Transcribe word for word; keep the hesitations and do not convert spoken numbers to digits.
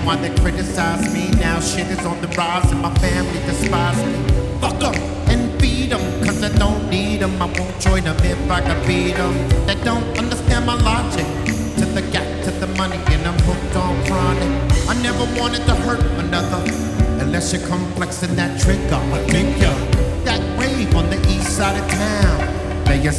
why they criticize me. Now shit is on the rise and my family despise me. Fuck 'em and feed 'em, cause I don't need 'em. I won't join 'em if I can beat 'em. They don't understand my logic. To the gap, to the money, and I'm hooked on chronic. I never wanted to hurt another, unless you're complexing that trigger. I think ya that rave on the east side of town. They